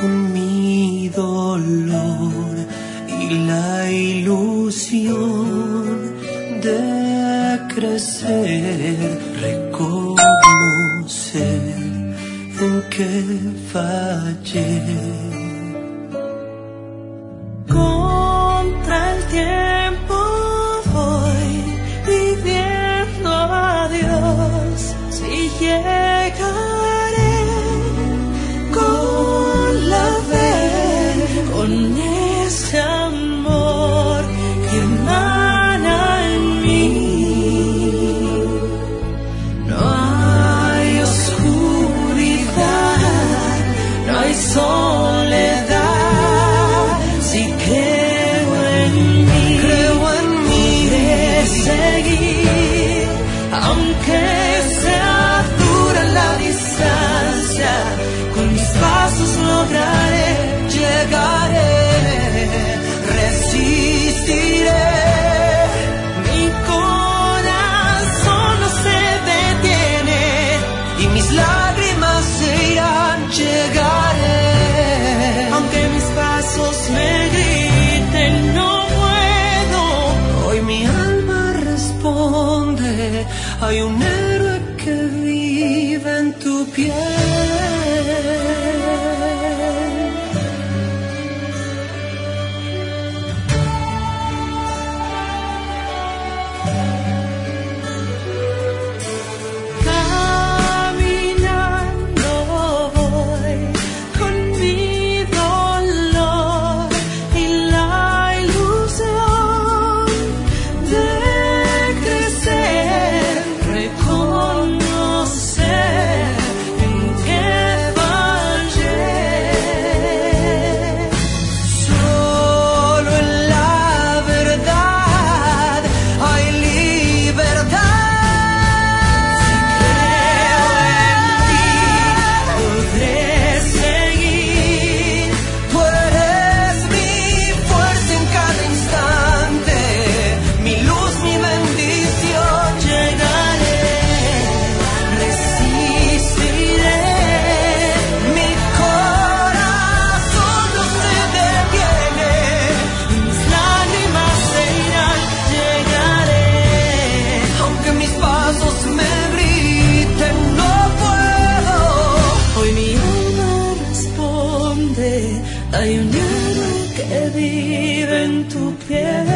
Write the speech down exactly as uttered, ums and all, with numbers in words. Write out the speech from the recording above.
con mi dolor y la ilusión de crecer, reconocer en que fallé. Contra el tiempo voy pidiendo a Dios si llegaré con la fe, con ese amor que emana en mí. No hay oscuridad, no hay soledad, si creo en mí, creo en mí, de seguir, aunque sea dura la distancia, con mis pasos lograré, llegaré, resistiré. Mi corazón no se detiene y mis lágrimas se irán, llegaré. Aunque mis pasos me griten, no puedo. Hoy mi alma responde, hay un héroe que vive en tu piel. Caminando voy con mi dolor y la ilusión de crecer, reconocer en que fallé. Solo en la verdad hay libertad. Si creo en ti, podré seguir. Tú eres mi fuerza en cada instante, mi luz, mi bendición. Llegaré, resistiré. Mi corazón no se detiene y mis lágrimas se irán, llegaré. Aunque mis pasos me griten, no puedo. Hoy mi alma responde, hay un héroe que vive en tu piel.